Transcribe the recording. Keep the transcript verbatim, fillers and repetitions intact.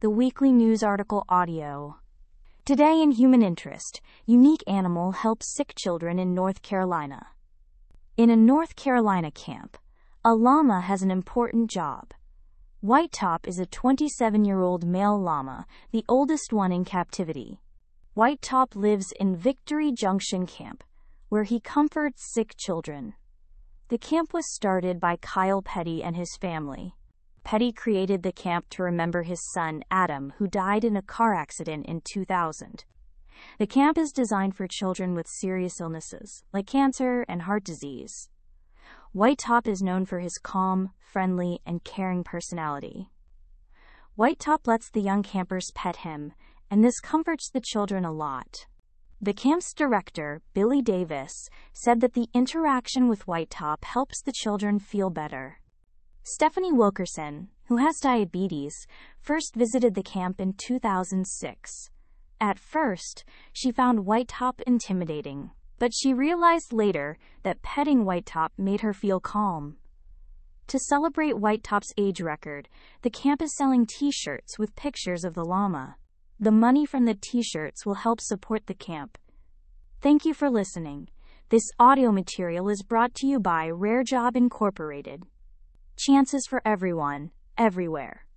The weekly news article audio. Today in Human Interest, unique animal helps sick children in North Carolina. In a North Carolina camp, a llama has an important job. White Top is a twenty-seven-year-old male llama, the oldest one in captivity. White Top lives in Victory Junction Camp, where he comforts sick children. The camp was started by Kyle Petty and his family. Petty created the camp to remember his son, Adam, who died in a car accident in two thousand. The camp is designed for children with serious illnesses, like cancer and heart disease. White Top is known for his calm, friendly, and caring personality. White Top lets the young campers pet him, and this comforts the children a lot. The camp's director, Billy Davis, said that the interaction with White Top helps the children feel better. Stephanie Wilkerson, who has diabetes, first visited the camp in two thousand six. At first, she found White Top intimidating, but she realized later that petting White Top made her feel calm. To celebrate White Top's age record, the camp is selling t-shirts with pictures of the llama. The money from the t-shirts will help support the camp. Thank you for listening. This audio material is brought to you by Rare Job Incorporated. Chances for everyone, everywhere.